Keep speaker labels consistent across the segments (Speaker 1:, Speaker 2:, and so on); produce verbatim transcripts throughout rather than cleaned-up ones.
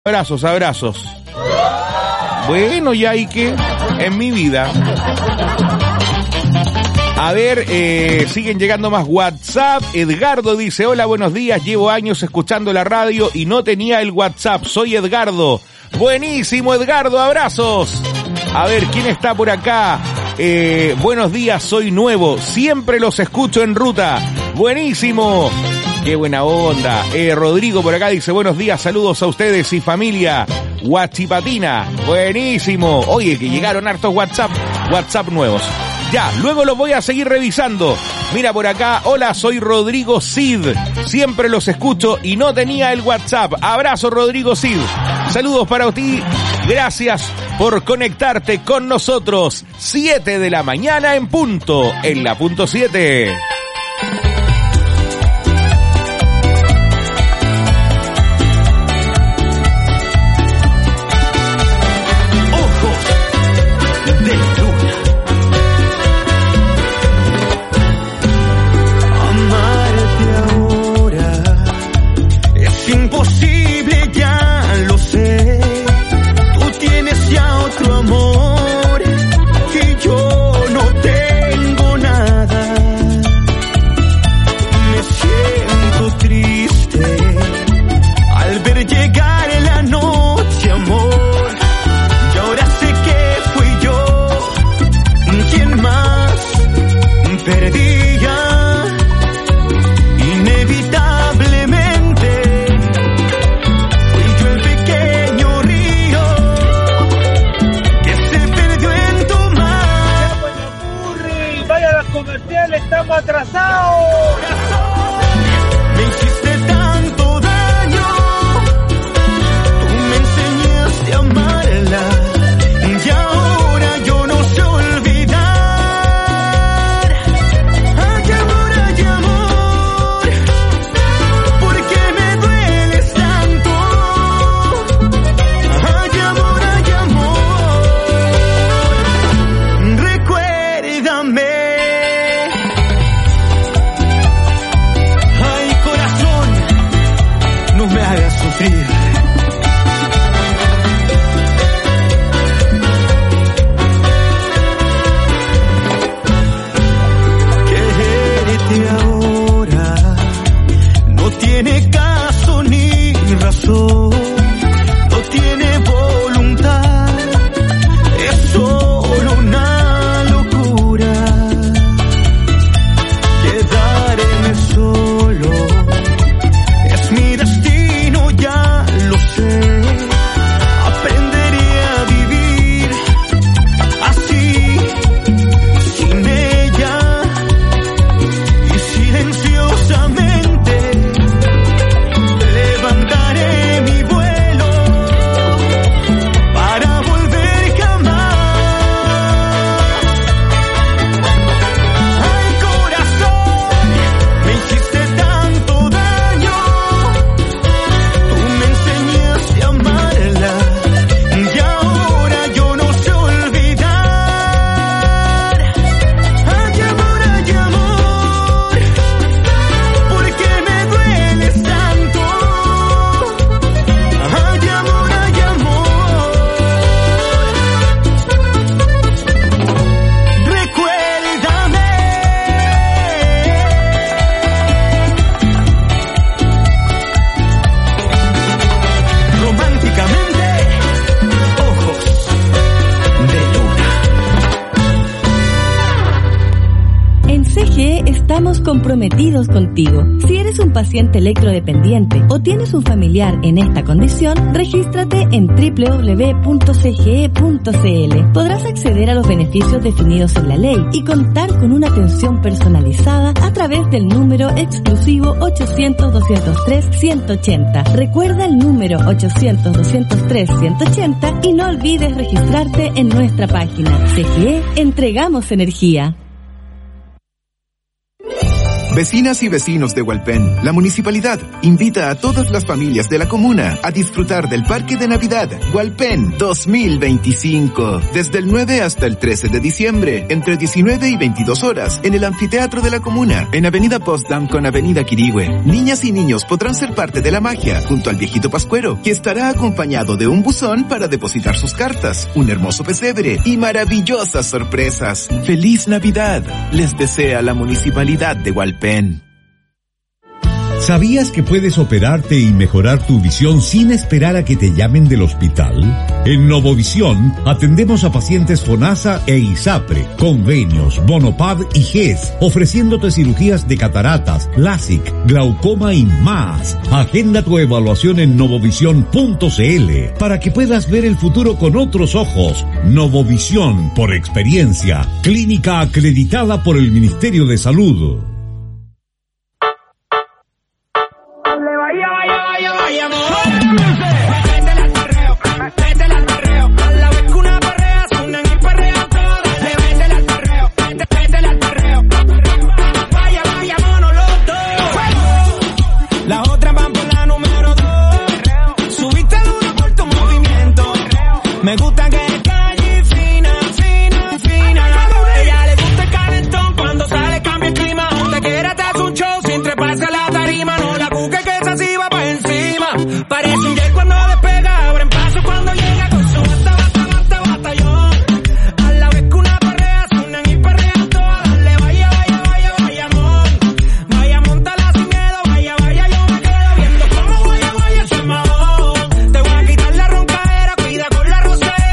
Speaker 1: Abrazos, abrazos. Bueno, ya hay que en mi vida. A ver, eh, siguen llegando más WhatsApp. Edgardo dice, hola, buenos días, llevo años escuchando la radio y no tenía el WhatsApp. Soy Edgardo. Buenísimo, Edgardo, abrazos. A ver, ¿quién está por acá? Eh, buenos días, soy nuevo. Siempre los escucho en ruta. Buenísimo. Qué buena onda. Eh, Rodrigo por acá dice, buenos días, saludos a ustedes y familia. Huachipatina. Buenísimo. Oye, que llegaron hartos WhatsApp, WhatsApp nuevos. Ya, luego los voy a seguir revisando. Mira por acá, hola, soy Rodrigo Cid. Siempre los escucho y no tenía el WhatsApp. Abrazo, Rodrigo Cid. Saludos para ti. Gracias por conectarte con nosotros. siete de la mañana en punto, en la punto siete.
Speaker 2: Comprometidos contigo. Si eres un paciente electrodependiente o tienes un familiar en esta condición, regístrate en doble u doble u doble u punto c g e punto c l. Podrás acceder a los beneficios definidos en la ley y contar con una atención personalizada a través del número exclusivo ochocientos, doscientos tres, ciento ochenta. Recuerda el número ochocientos, doscientos tres, ciento ochenta y no olvides registrarte en nuestra página. C G E, entregamos energía.
Speaker 3: Vecinas y vecinos de Hualpén, la municipalidad invita a todas las familias de la comuna a disfrutar del Parque de Navidad Hualpén dos mil veinticinco. Desde el nueve hasta el trece de diciembre, entre diecinueve y veintidós horas, en el anfiteatro de la comuna, en Avenida Potsdam con Avenida Quirihue. Niñas y niños podrán ser parte de la magia junto al viejito pascuero, que estará acompañado de un buzón para depositar sus cartas, un hermoso pesebre y maravillosas sorpresas. ¡Feliz Navidad! Les desea la municipalidad de Hualpén.
Speaker 4: ¿Sabías que puedes operarte y mejorar tu visión sin esperar a que te llamen del hospital? En Novovisión atendemos a pacientes FONASA e ISAPRE, convenios, Bonopad y G E S, ofreciéndote cirugías de cataratas, LASIK, glaucoma y más. Agenda tu evaluación en novovisión punto c l para que puedas ver el futuro con otros ojos. Novovisión, por experiencia, clínica acreditada por el Ministerio de Salud.
Speaker 5: Me gusta que es calle fina, fina, fina. Ella le gusta el calentón cuando sale cambia el clima. Donde quiera te hace un show sin treparse a la tarima. No la busque que esa sí va pa' encima. Parece un jet cuando despega, abren paso cuando llega con su bata, bata, bata, batallón. A la vez que una perrea suenan y perrean todas. Dale, vaya, vaya, vaya, vaya, amor. Vaya, montala sin miedo, vaya, vaya, yo me quedo viendo cómo vaya, vaya, ese mahón. Te voy a quitar la roncadera, cuida con la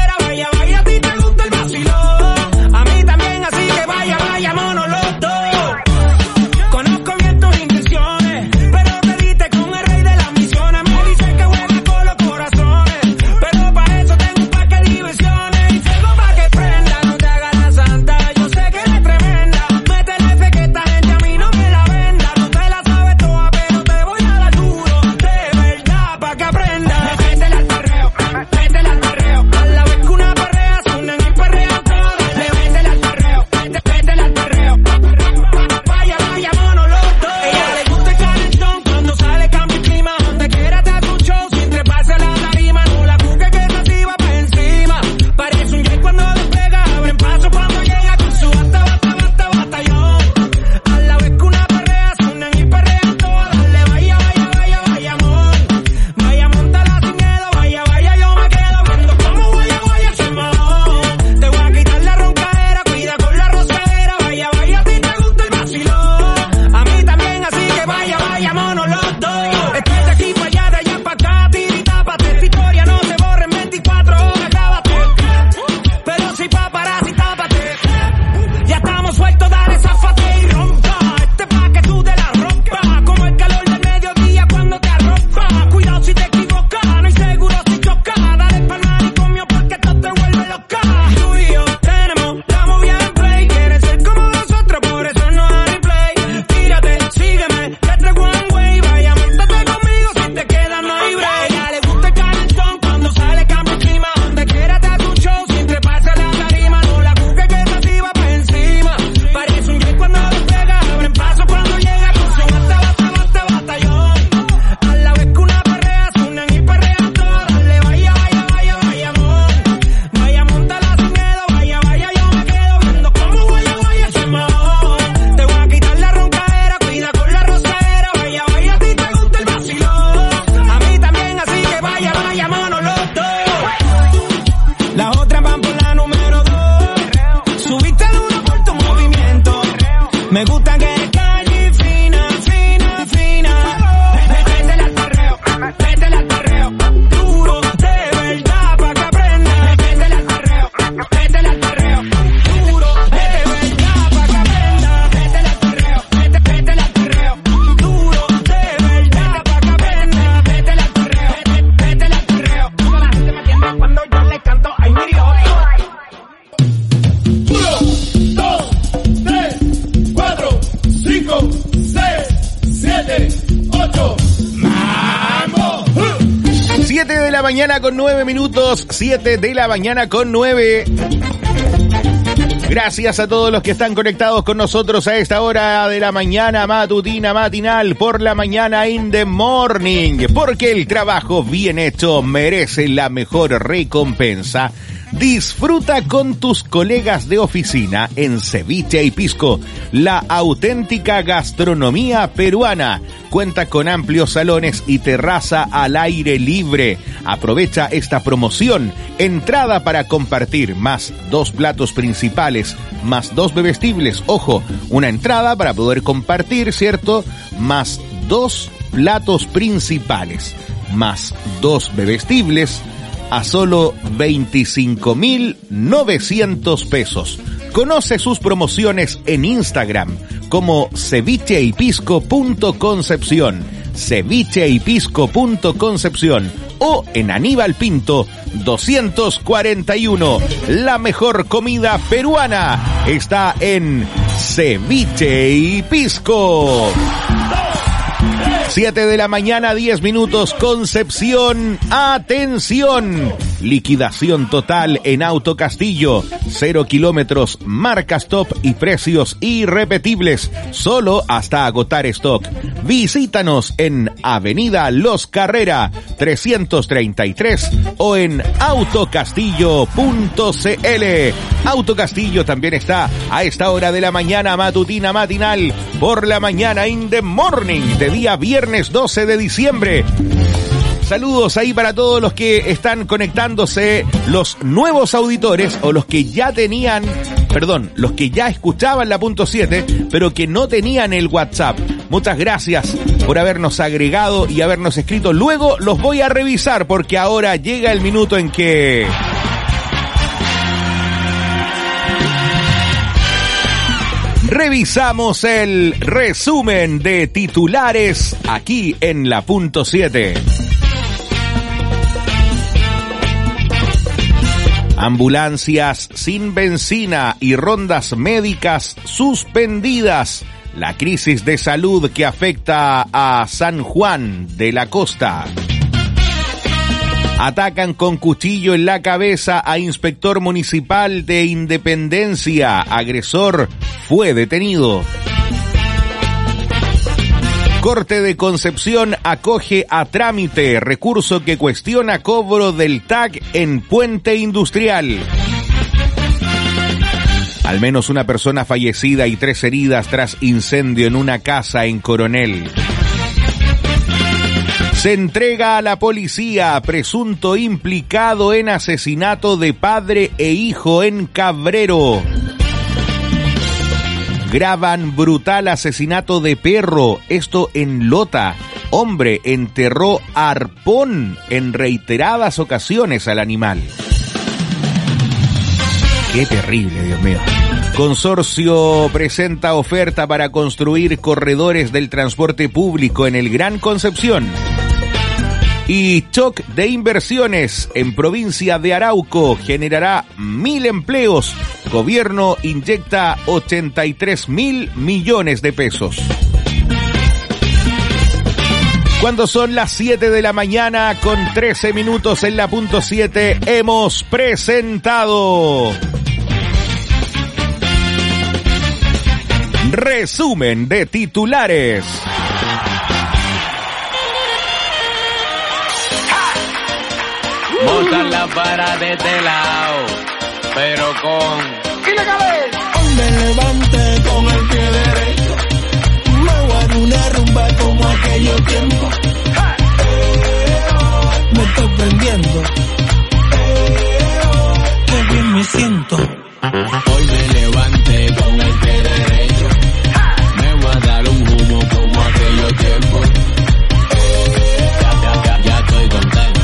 Speaker 5: Me gusta que es calle fina, fina, fina. Métele al perreo, métele al perreo. Duro, de verdad, pa' que aprenda. Métele al perreo, métele al perreo. Duro, de verdad, pa' que aprenda. Métele al perreo, métele al perreo. Duro, de verdad, pa' que aprenda. Métele al perreo, métele al perreo. Toda la gente me entiende cuando yo le canto, ay, mi Dios.
Speaker 1: siete de la mañana con nueve minutos, siete de la mañana con nueve. Gracias a todos los que están conectados con nosotros a esta hora de la mañana matutina, matinal, por la mañana in the morning, porque el trabajo bien hecho merece la mejor recompensa. Disfruta con tus colegas de oficina en Ceviche y Pisco, la auténtica gastronomía peruana. Cuenta con amplios salones y terraza al aire libre. Aprovecha esta promoción. Entrada para compartir, más dos platos principales, más dos bebestibles. Ojo, una entrada para poder compartir, ¿cierto? Más dos platos principales, más dos bebestibles, a solo veinticinco mil novecientos pesos. Conoce sus promociones en Instagram como cevicheypisco.concepción, cevicheypisco.concepción o en Aníbal Pinto doscientos cuarenta y uno. La mejor comida peruana está en Ceviche y Pisco. siete de la mañana, diez minutos, Concepción. ¡Atención! Liquidación total en Auto Castillo. Cero kilómetros, marcas top y precios irrepetibles. Solo hasta agotar stock. Visítanos en Avenida Los Carrera trescientos treinta y tres o en autocastillo punto cl. Auto Castillo también está a esta hora de la mañana matutina matinal, por la mañana in the morning, de día viernes doce de diciembre. Saludos ahí para todos los que están conectándose, los nuevos auditores o los que ya tenían, perdón, los que ya escuchaban la punto siete, pero que no tenían el WhatsApp. Muchas gracias por habernos agregado y habernos escrito. Luego los voy a revisar porque ahora llega el minuto en que... revisamos el resumen de titulares aquí en la punto siete. Ambulancias sin benzina y rondas médicas suspendidas. La crisis de salud que afecta a San Juan de la Costa. Atacan con cuchillo en la cabeza a inspector municipal de Independencia. Agresor fue detenido. Corte de Concepción acoge a trámite recurso que cuestiona cobro del T A C en Puente Industrial. Al menos una persona fallecida y tres heridas tras incendio en una casa en Coronel. Se entrega a la policía presunto implicado en asesinato de padre e hijo en Cabrero. Graban brutal asesinato de perro, esto en Lota. Hombre enterró arpón en reiteradas ocasiones al animal. Qué terrible, Dios mío. Consorcio presenta oferta para construir corredores del transporte público en el Gran Concepción. Y shock de inversiones en provincia de Arauco generará mil empleos. Gobierno inyecta ochenta y tres mil millones de pesos. Cuando son las siete de la mañana con trece minutos en la punto siete, hemos presentado resumen de titulares.
Speaker 5: Botan la vara de este lado, pero con...
Speaker 6: Hoy me levanté con el pie derecho, me voy a dar una rumba como aquello tiempo. Me estoy prendiendo, qué bien me siento.
Speaker 5: Hoy me levanté con el pie derecho, me voy a dar un humo como aquello tiempo. Ya, ya, ya, ya estoy contento,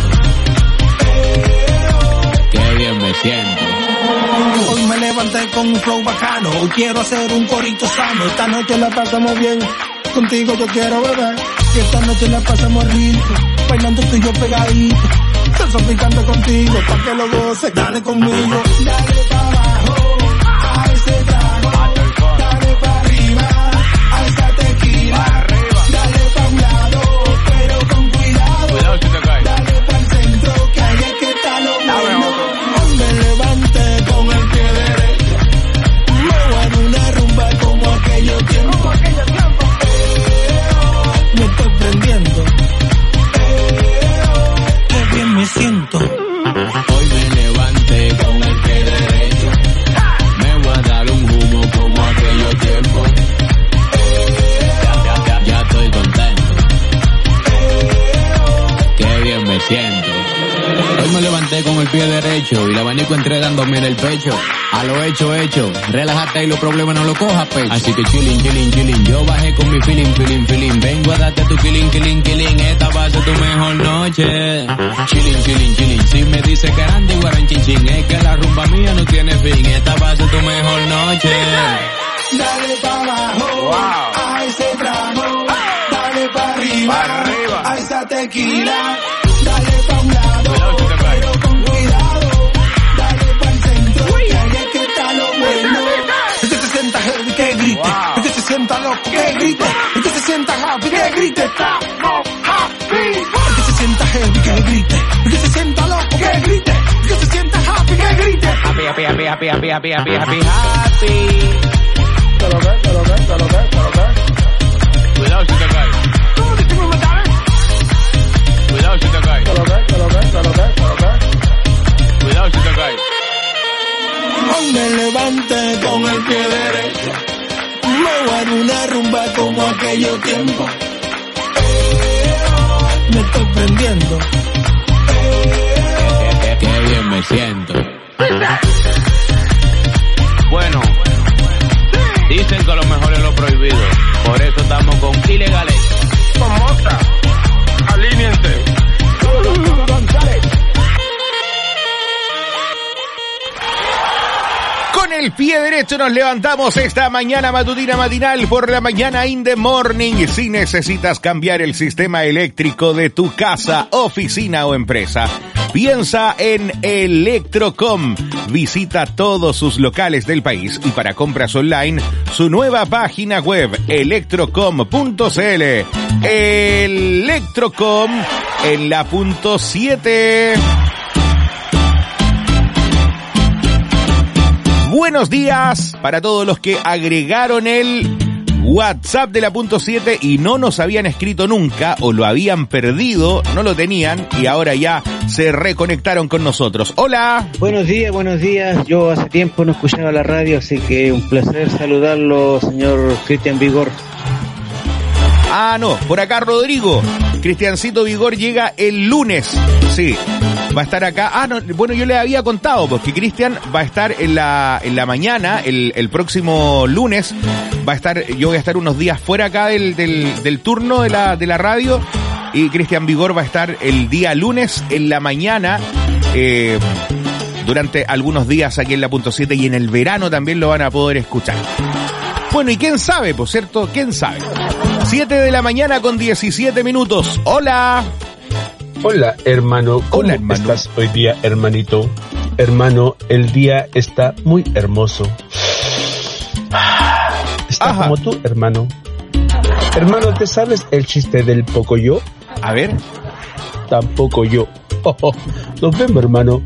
Speaker 5: qué bien me siento.
Speaker 6: Hoy me levanté con un flow bacano, hoy quiero hacer un corito sano. Esta noche la pasamos bien, contigo yo quiero beber. Y esta noche la pasamos rico, bailando tú y yo pegadito. Estoy picando contigo, pa' que lo goces, dale conmigo. Dale pa' abajo, a ese trago. Dale pa' arriba, a esa tequila. Dale pa' un lado, pero con cuidado. Dale pa' el centro, que ahí es que está lo bueno. Hoy me levanté con el pie derecho,
Speaker 7: levanté con el pie derecho y el abanico entregándome en el pecho. A lo hecho, hecho, relájate y los problemas no los cojas pecho. Así que chilling, chilling, chilling, yo bajé con mi feeling, feeling, feeling. Vengo a darte tu killing, killing, killing, esta va a ser tu mejor noche. Chilling, chilling, chilling, si me dice que Andy Guaran chin chin, es que la rumba mía no tiene fin, esta va a ser tu mejor noche.
Speaker 6: Dale pa' abajo, wow, a ese trago, dale pa' arriba, pa arriba, a esa tequila, dale pa' un lado, pero con cuidado, dale pa' el centro, que ahí es que está lo bueno. El que se sienta heavy, que grite, wow, el que se sienta loco, que grite, el que se sienta happy, que grite, estamos happy. El que se sienta heavy, que grite, el que se sienta loco, que grite, el que se sienta happy, que grite. Happy, happy, happy, happy, happy, happy, happy, happy, happy. Te lo ves, te lo ves, te lo ves, te lo ves.
Speaker 7: Cuidado si te caes.
Speaker 6: ¿Cómo te tengo que matar?
Speaker 7: Cuidado si te caes.
Speaker 6: Te lo ves, te lo ves, te lo ves, te lo ves.
Speaker 7: Cuidado si te caes.
Speaker 6: Hoy me levanté con el pie derecho. Me voy a una rumba como aquello tiempo. Me estoy prendiendo.
Speaker 7: Qué bien me siento.
Speaker 8: Bueno, dicen que lo mejor es lo prohibido. Por eso estamos con ilegales.
Speaker 6: Famosa, alíñense.
Speaker 1: Con el pie derecho nos levantamos esta mañana matutina matinal por la mañana in the morning. Si necesitas cambiar el sistema eléctrico de tu casa, oficina o empresa, piensa en Electrocom. Visita todos sus locales del país y para compras online, su nueva página web, electrocom punto cl. Electrocom en la punto siete. Buenos días para todos los que agregaron el WhatsApp de la punto siete y no nos habían escrito nunca o lo habían perdido, no lo tenían y ahora ya se reconectaron con nosotros. Hola.
Speaker 9: Buenos días, buenos días. Yo hace tiempo no escuchaba la radio, así que un placer saludarlo, señor Cristian Vigor.
Speaker 1: Ah, no, por acá Rodrigo. Cristiancito Vigor llega el lunes. Sí, va a estar acá. Ah, no, bueno, yo le había contado, porque Cristian va a estar en la en la mañana, el, el próximo lunes. Va a estar, yo voy a estar unos días fuera acá del, del, del turno de la, de la radio. Y Cristian Vigor va a estar el día lunes en la mañana. Eh, durante algunos días aquí en la punto siete y en el verano también lo van a poder escuchar. Bueno, y quién sabe, por cierto, quién sabe. siete de la mañana con diecisiete minutos. Hola.
Speaker 10: Hola, hermano. ¿Cómo Hola, hermano. estás hoy día, hermanito? Hermano, el día está muy hermoso. Está Ajá. como tú, hermano. Hermano, ¿te sabes el chiste del Pocoyo?
Speaker 1: A ver.
Speaker 10: Tampoco yo. Oh, oh. Nos vemos, hermano.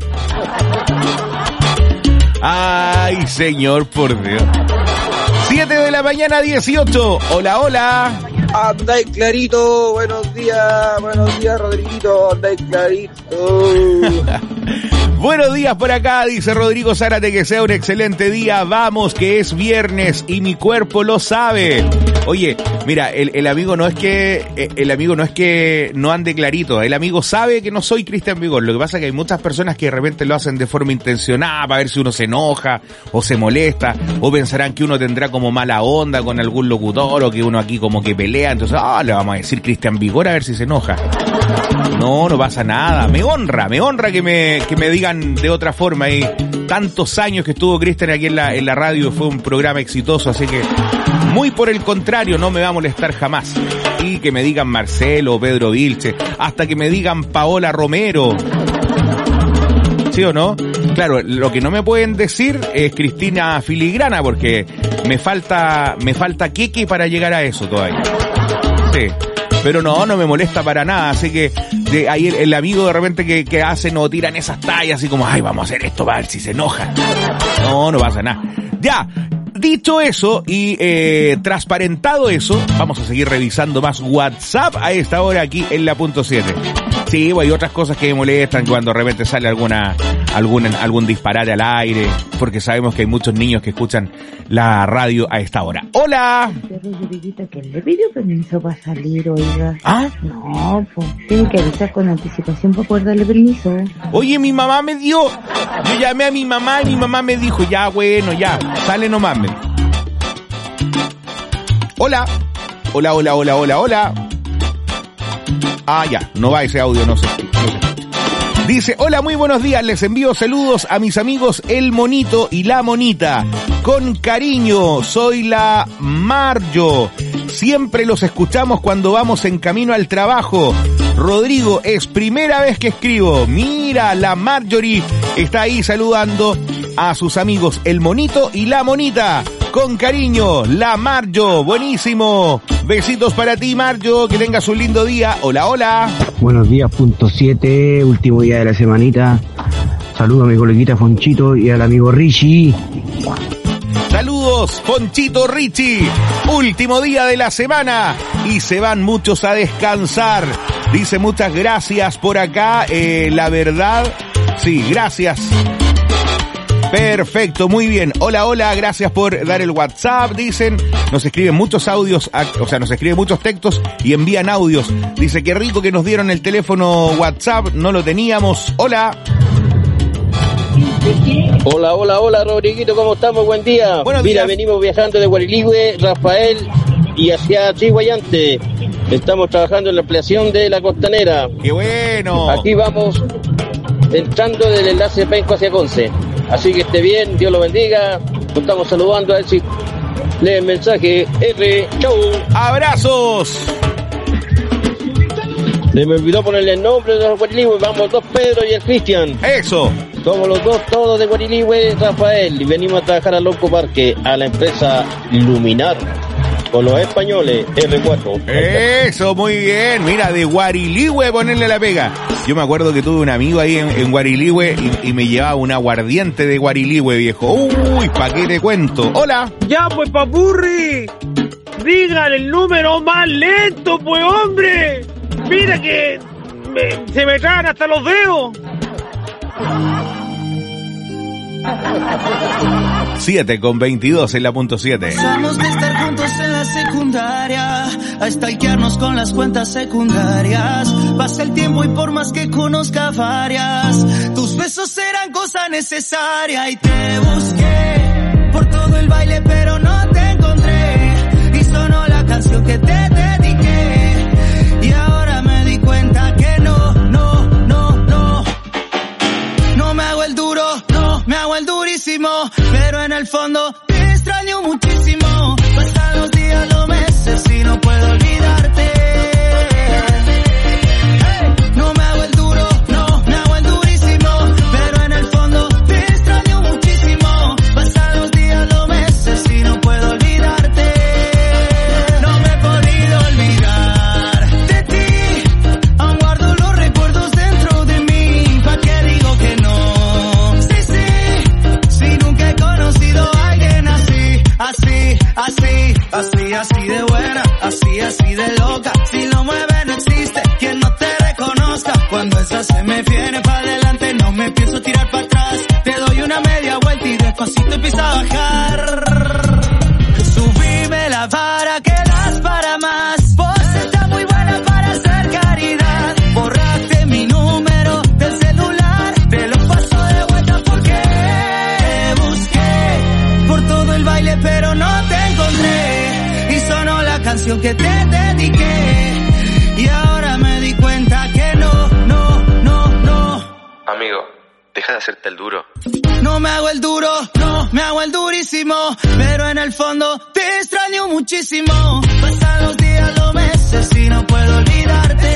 Speaker 1: Ay, señor, por Dios. siete de la mañana, dieciocho. Hola, hola.
Speaker 11: Andáis clarito. Buenos días. Buenos días, Rodriguito. Andáis clarito.
Speaker 1: Buenos días por acá, dice Rodrigo Zárate, que sea un excelente día. Vamos, que es viernes y mi cuerpo lo sabe. Oye, mira, el, el amigo no es que el amigo no es que no ande clarito. El amigo sabe que no soy Cristian Vigor. Lo que pasa es que hay muchas personas que de repente lo hacen de forma intencionada para ver si uno se enoja o se molesta, o pensarán que uno tendrá como mala onda con algún locutor o que uno aquí como que pelea. Entonces, ah, le vamos a decir Cristian Vigor a ver si se enoja. No, no pasa nada. Me honra, me honra que me que me digan de otra forma. Y tantos años que estuvo Cristian aquí en la en la radio, fue un programa exitoso, así que muy por el contrario, no me va a molestar jamás. Y que me digan Marcelo o Pedro Vilche, hasta que me digan Paola Romero. ¿Sí o no? Claro, lo que no me pueden decir es Cristina Filigrana, porque me falta me falta queque para llegar a eso todavía. Sí. Pero no, no me molesta para nada, así que de ahí el, el amigo de repente que, que hacen o tiran esas tallas así como, ay, vamos a hacer esto para ver si se enoja. No, no pasa nada. Ya, dicho eso y eh, transparentado eso, vamos a seguir revisando más WhatsApp a esta hora aquí en la punto siete. Sí, hay otras cosas que me molestan cuando de repente sale alguna algún, algún disparate al aire, porque sabemos que hay muchos niños que escuchan la radio a esta hora. ¡Hola!
Speaker 12: Que le pidió permiso para salir, oiga.
Speaker 1: ¿Ah?
Speaker 12: No, pues tiene que avisar con anticipación para poder darle permiso.
Speaker 1: Oye, mi mamá me dio, yo llamé a mi mamá y mi mamá me dijo, ya, bueno, ya, sale nomás. Me... Hola, hola, hola, hola, hola, hola. Ah, ya, no va ese audio, no sé, no sé. Dice, hola, muy buenos días, les envío saludos a mis amigos El Monito y La Monita. Con cariño, soy la Marjo. Siempre los escuchamos cuando vamos en camino al trabajo. Rodrigo, es primera vez que escribo. Mira, la Marjorie está ahí saludando a sus amigos El Monito y La Monita. Con cariño, la Marjo, buenísimo. Besitos para ti, Marjo, que tengas un lindo día. Hola, hola.
Speaker 13: Buenos días, punto siete, último día de la semanita. Saludos a mi coleguita Fonchito y al amigo Richie.
Speaker 1: Saludos, Fonchito, Richie. Último día de la semana y se van muchos a descansar. Dice muchas gracias por acá, eh, la verdad, sí, gracias. Perfecto, muy bien. Hola, hola, gracias por dar el WhatsApp, dicen. Nos escriben muchos audios, o sea, nos escriben muchos textos y envían audios. Dice, qué rico que nos dieron el teléfono WhatsApp, no lo teníamos. Hola.
Speaker 14: Hola, hola, hola, Rodriguito, ¿cómo estamos? Buen día.
Speaker 1: Buenos
Speaker 14: Mira,
Speaker 1: días.
Speaker 14: venimos viajando de Guariligüe, Rafael y hacia Chihuayante. Estamos trabajando en la ampliación de la costanera.
Speaker 1: ¡Qué bueno!
Speaker 14: Aquí vamos entrando del enlace de Penco hacia Conce. Así que esté bien, Dios lo bendiga. Nos estamos saludando a ver si lee el mensaje. R, chau.
Speaker 1: ¡Abrazos!
Speaker 14: Se me olvidó ponerle el nombre de los Guariligüe. Vamos dos Pedro y el Cristian.
Speaker 1: ¡Eso!
Speaker 14: Somos los dos, todos de Guariligüe, Rafael. Y venimos a trabajar al Loco Parque, a la empresa Luminar. Con los españoles, R cuatro.
Speaker 1: Eso, muy bien. Mira, de Guariligüe ponerle la pega. Yo me acuerdo que tuve un amigo ahí en, en Guariligüe y, y me llevaba un aguardiente de Guariligüe, viejo. Uy, ¿pa' qué te cuento? Hola.
Speaker 15: Ya, pues, papurri. Digan el número más lento, pues, hombre. Mira que me, se me caen hasta los dedos.
Speaker 1: siete con veintidós en la punto siete.
Speaker 5: Pasamos de estar juntos en la secundaria a stalkearnos con las cuentas secundarias. Pasa el tiempo y por más que conozca varias, tus besos eran cosa necesaria. Y te busqué por todo el baile pero no te encontré. Y sonó la canción que te dediqué. Y ahora me di cuenta que no, no, no, no. No me hago el duro, no me hago el durísimo, pero en el fondo te extraño muchísimo. Pasan los días, los meses y no puedo olvidarte. Hey, no me hago el duro, no me hago el durísimo, pero en el fondo te extraño muchísimo. Pasan los días, los meses y no puedo olvidarte. No me he podido olvidar de ti. Aún guardo los recuerdos dentro de mí. ¿Pa' qué digo que no? Sí, sí, si nunca he conocido a alguien así, así, así, así, así de buena, así, así de loca. Si lo mueve no existe quien no te reconozca. Cuando esa se me viene para adelante no me pienso tirar para atrás. Te doy una media vuelta y despacito empieza a bajar. Subime la vara que das para más. Vos estás muy buena para hacer caridad. Borraste mi número del celular, te lo paso de vuelta porque te busqué por todo el baile pero no te encontré. Y sonó la canción que te dediqué. Y ahora me di cuenta que no, no, no, no.
Speaker 16: Amigo, deja de hacerte el duro.
Speaker 5: No me hago el duro, no me hago el durísimo, pero en el fondo te extraño muchísimo. Pasan los días, los meses y no puedo olvidarte.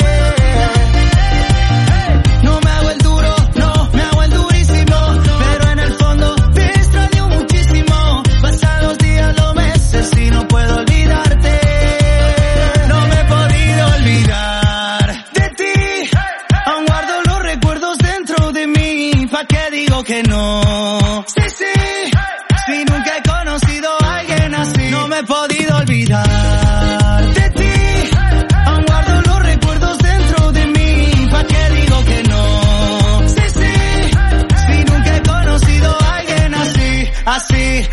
Speaker 5: No me hago el duro, no me hago el durísimo, pero en el fondo te extraño muchísimo. Pasan los días, los meses y no puedo olvidarte. No me he podido olvidar de ti. Aún guardo los recuerdos dentro de mí. ¿Pa' qué digo que no? Sí, sí, si nunca he conocido a alguien así. No me he podido olvidar de ti. Aún guardo los recuerdos dentro de mí. ¿Pa' qué digo que no? Sí, sí,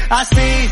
Speaker 5: así.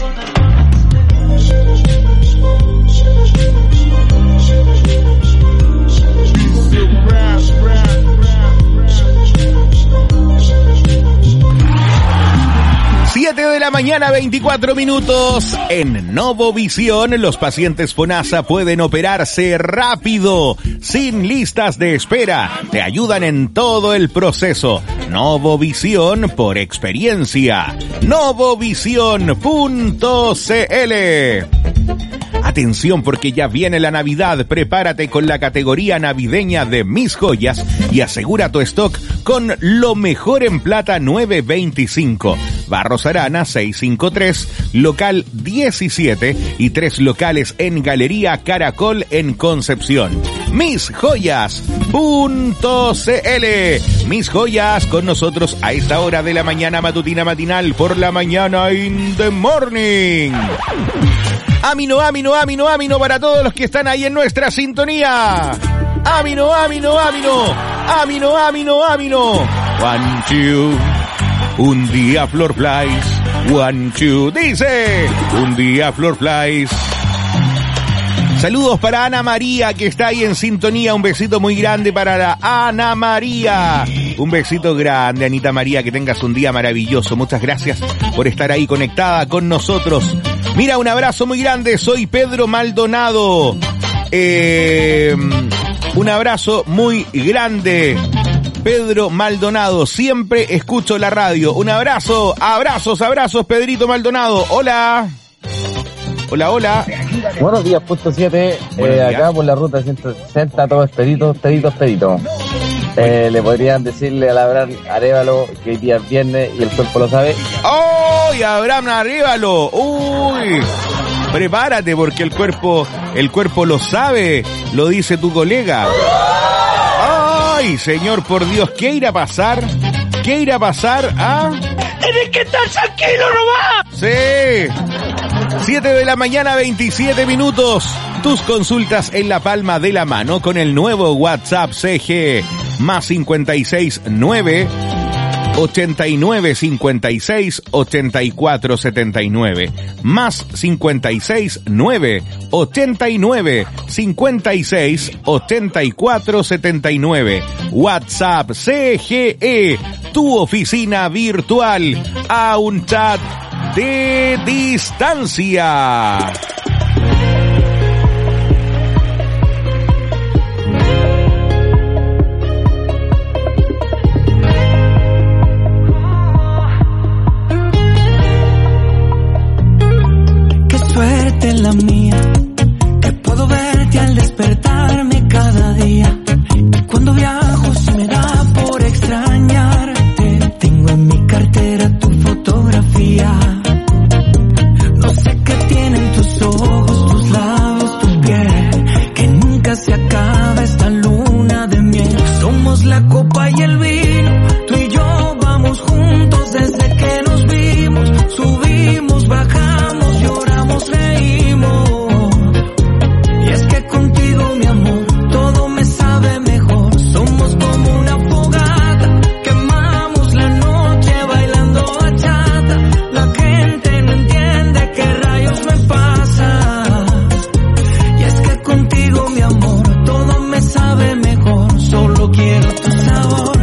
Speaker 1: siete de la mañana, veinticuatro minutos. En Novovisión, los pacientes FONASA pueden operarse rápido, sin listas de espera. Te ayudan en todo el proceso. Novovisión por experiencia. Novovisión punto c l. Atención, porque ya viene la Navidad. Prepárate con la categoría navideña de Mis Joyas y asegura tu stock con lo mejor en plata nueve veinticinco. Barros Arana seiscientos cincuenta y tres, local diecisiete y tres locales en Galería Caracol en Concepción. Mis Joyas punto c l. Mis Joyas con nosotros a esta hora de la mañana matutina matinal por la mañana in the morning. Amino, amino, amino, amino para todos los que están ahí en nuestra sintonía. Amino, amino, amino, amino, amino, amino. One, two. Un día Flor Flies. One, two. Dice. Un día Flor Flies. Saludos para Ana María, que está ahí en sintonía. Un besito muy grande para la Ana María. Un besito grande, Anita María, que tengas un día maravilloso. Muchas gracias por estar ahí conectada con nosotros. Mira, un abrazo muy grande. Soy Pedro Maldonado. Eh, un abrazo muy grande. Pedro Maldonado, siempre escucho la radio. Un abrazo, abrazos, abrazos, Pedrito Maldonado. Hola. Hola, hola.
Speaker 17: Buenos días, punto siete. Eh, acá por la ruta ciento sesenta, todo expedito, expedito, expedito. Eh, le podrían decirle a Abraham Arévalo que hoy día es viernes y el cuerpo lo sabe.
Speaker 1: ¡Oh! Y Abraham Arévalo. ¡Uy! Prepárate porque el cuerpo, el cuerpo lo sabe, lo dice tu colega. ¡Ay, señor, por Dios! ¿Qué irá a pasar? ¿Qué irá a pasar? ¿Ah?
Speaker 15: ¡Tienes que estar tranquilo, nomás!
Speaker 1: ¡Sí! siete de la mañana, veintisiete minutos. Tus consultas en la palma de la mano con el nuevo WhatsApp C G. Más cincuenta y seis nueve, ochenta y nueve cincuenta y seis, ochenta y cuatro setenta y nueve. Más cincuenta y seis nueve, ochenta y nueve cincuenta y seis, ochenta y cuatro setenta y nueve. WhatsApp C G E, tu oficina virtual a un chat de distancia.
Speaker 5: Suerte la mía, que puedo verte al despertarme cada día. Y cuando viajo se me da por extrañarte. Tengo en mi cartera tu fotografía. No sé qué tienen tus ojos, tus labios, tu piel, que nunca se acaba esta luna de miel. Somos la copa y el vino, tú y yo vamos juntos desde que nos vimos. Subimos, bajamos, lloramos, reímos. Y es que contigo, mi amor, todo me sabe mejor. Somos como una fogata, quemamos la noche bailando bachata. La gente no entiende qué rayos me pasa. Y es que contigo, mi amor, todo me sabe mejor. Solo quiero tu sabor.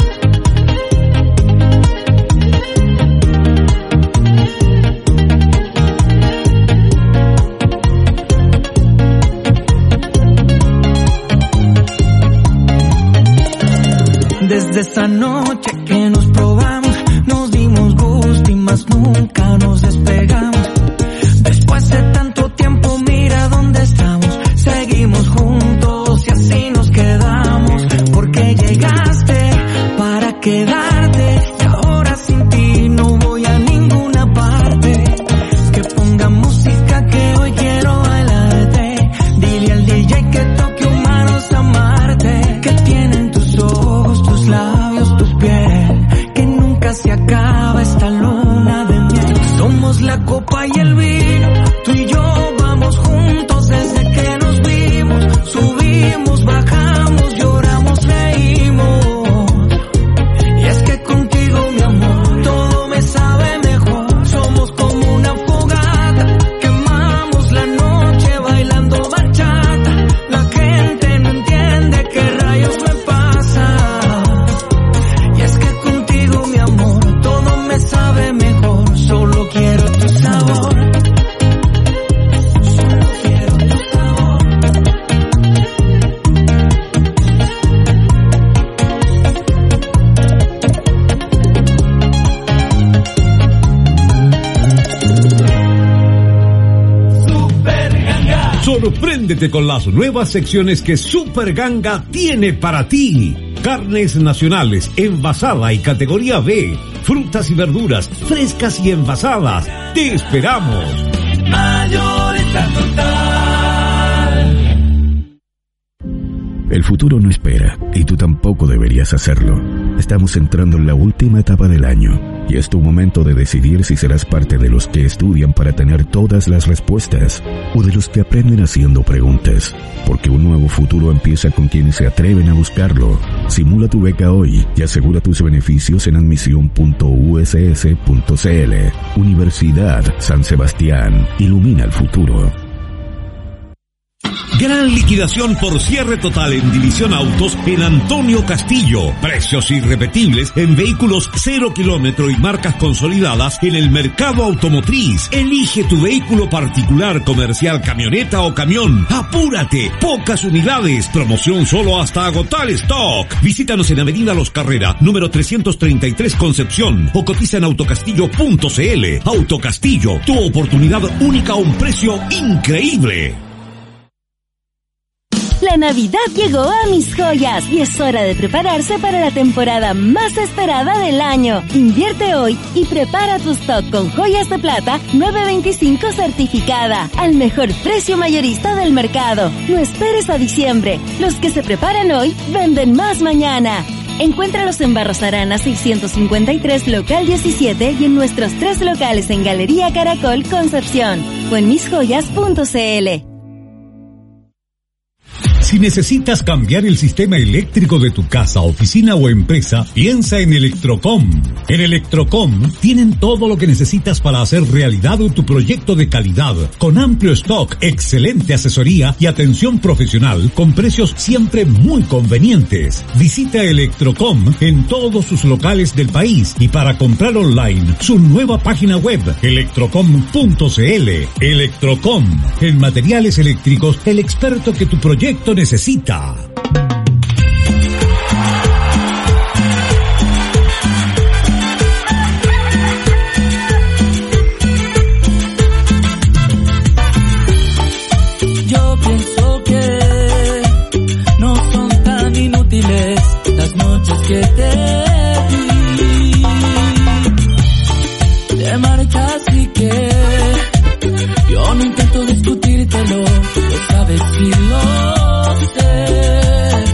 Speaker 5: Desde esa noche que nos probamos, nos dimos gusto y más nunca nos despegamos. Después de tanto tiempo, mira dónde estamos. Seguimos juntos y así nos quedamos. Porque llegaste para quedarte y ahora sin ti no voy a ninguna parte. Que ponga música que hoy quiero bailarte. Dile al D J que toque humanos amarte. Que tienen tus ojos, tus labios, tus piel, que nunca se acaba esta luna de miel. Somos la copa y el vino, tú y yo vamos juntos desde que nos vimos. Subimos, bajamos, lloramos, reímos. Y es que
Speaker 4: Sorpréndete con las nuevas secciones que Super Ganga tiene para ti. Carnes nacionales, envasada y categoría B. Frutas y verduras, frescas y envasadas. ¡Te esperamos!
Speaker 5: Mayorista Total.
Speaker 18: El futuro no espera, y tú tampoco deberías hacerlo. Estamos entrando en la última etapa del año, y es tu momento de decidir si serás parte de los que estudian para tener todas las respuestas, o de los que aprenden haciendo preguntas, porque un nuevo futuro empieza con quienes se atreven a buscarlo. Simula tu beca hoy y asegura tus beneficios en admisión punto u s s punto c l. Universidad San Sebastián, ilumina el futuro.
Speaker 4: Gran liquidación por cierre total en División Autos en Antonio Castillo. Precios irrepetibles en vehículos cero kilómetro y marcas consolidadas en el mercado automotriz. Elige tu vehículo particular, comercial, camioneta o camión. ¡Apúrate! Pocas unidades. Promoción solo hasta agotar stock. Visítanos en Avenida Los Carrera, número trescientos treinta y tres Concepción, o cotiza en autocastillo punto c l. Autocastillo, tu oportunidad única a un precio increíble.
Speaker 2: La Navidad llegó a Mis Joyas y es hora de prepararse para la temporada más esperada del año. Invierte hoy y prepara tu stock con joyas de plata nueve veinticinco certificada al mejor precio mayorista del mercado. No esperes a diciembre. Los que se preparan hoy venden más mañana. Encuéntralos en Barros Arana seiscientos cincuenta y tres, local diecisiete, y en nuestros tres locales en Galería Caracol, Concepción, o en mis joyas punto c l.
Speaker 4: Si necesitas cambiar el sistema eléctrico de tu casa, oficina o empresa, piensa en Electrocom. En Electrocom tienen todo lo que necesitas para hacer realidad tu proyecto de calidad, con amplio stock, excelente asesoría y atención profesional, con precios siempre muy convenientes. Visita Electrocom en todos sus locales del país y para comprar online, su nueva página web, electrocom punto c l. Electrocom, en materiales eléctricos, el experto que tu proyecto necesita.
Speaker 5: Yo pienso que no son tan inútiles las noches que te di. Te marchas y que yo no intento discutírtelo, lo sabes y lo sé.